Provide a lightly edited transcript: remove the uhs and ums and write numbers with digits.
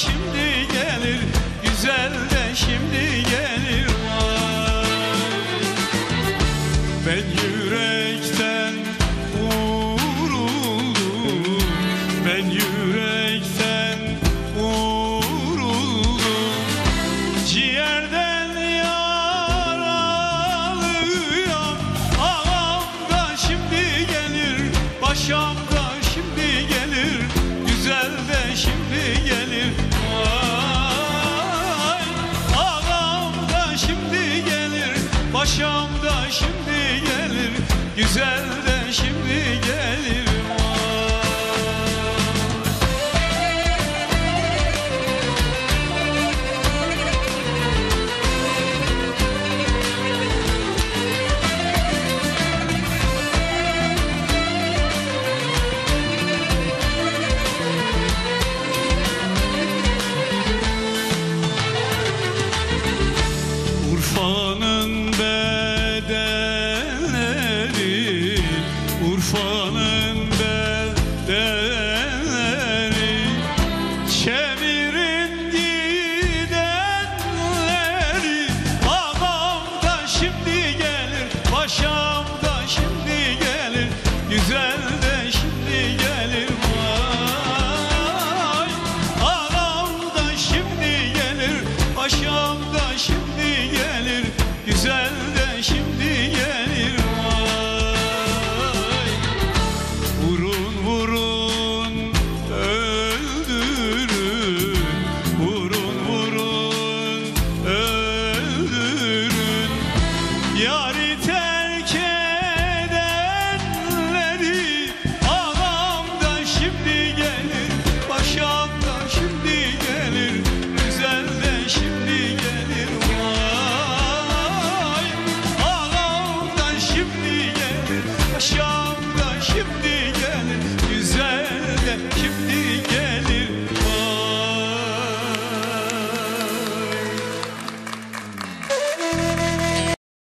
şimdi gelir, güzel de şimdi gelir. Ben yürekten vuruldum, ben yürekten vuruldum, ciğerden yaralıyım. Ağam da şimdi gelir, başam da şimdi gelir, güzel de şimdi gelir. Vay, ağam da şimdi gelir, başam da şimdi gelir, güzel de şimdi gelir.